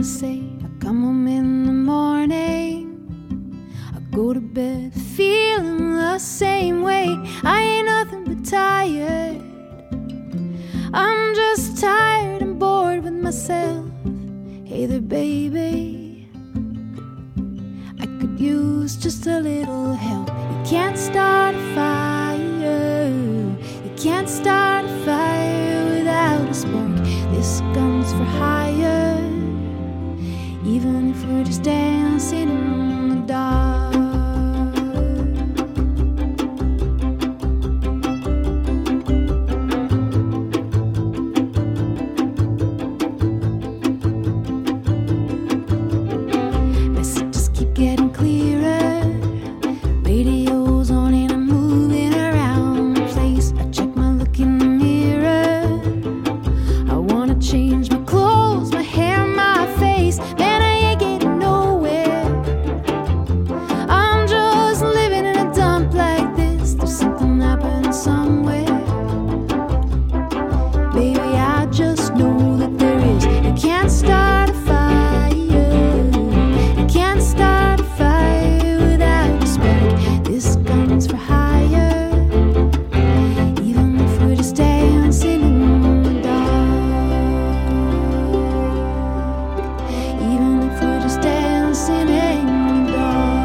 to say. I come home in the morning, I go to bed feeling the same way. I ain't nothing but tired. I'm just tired and bored with myself. Hey there, baby, I could use just a little help. You can't start a fire, you can't start a fire without a spark. This gun's for hire, even if we're just dancing in the dark. Messages keep getting clearer, radio's on and I'm moving around the place. I check my look in the mirror, I wanna change my clothes, my hair, my face. Man, I ain't getting nowhere. I'm just living in a dump like this. There's something happening somewhere. Baby, I just know that there is. You can't start a fire, you can't start a fire without a spark. This gun's for hire, even if we're just dancing in the dark. Even if we're just dancing in the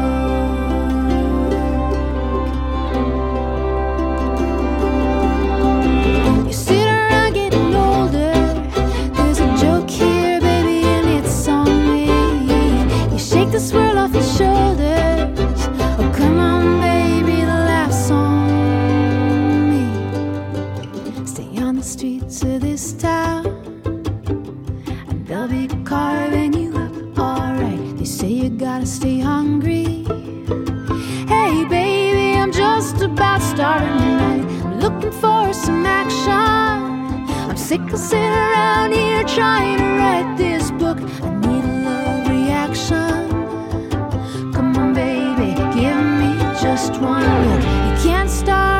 dark. You sit around getting older. There's a joke here, baby, and it's on me. You shake the swirl off your shoulders. Oh, come on, baby, the laugh's on me. Stay on the streets of this town, and they'll be carving you up, alright. They say you gotta stay hungry. Hey, baby, I'm just about starting tonight. I'm looking for some action. I'm sick of sitting around here trying to write this book. I need a love reaction. Come on, baby, give me just one look. You can't start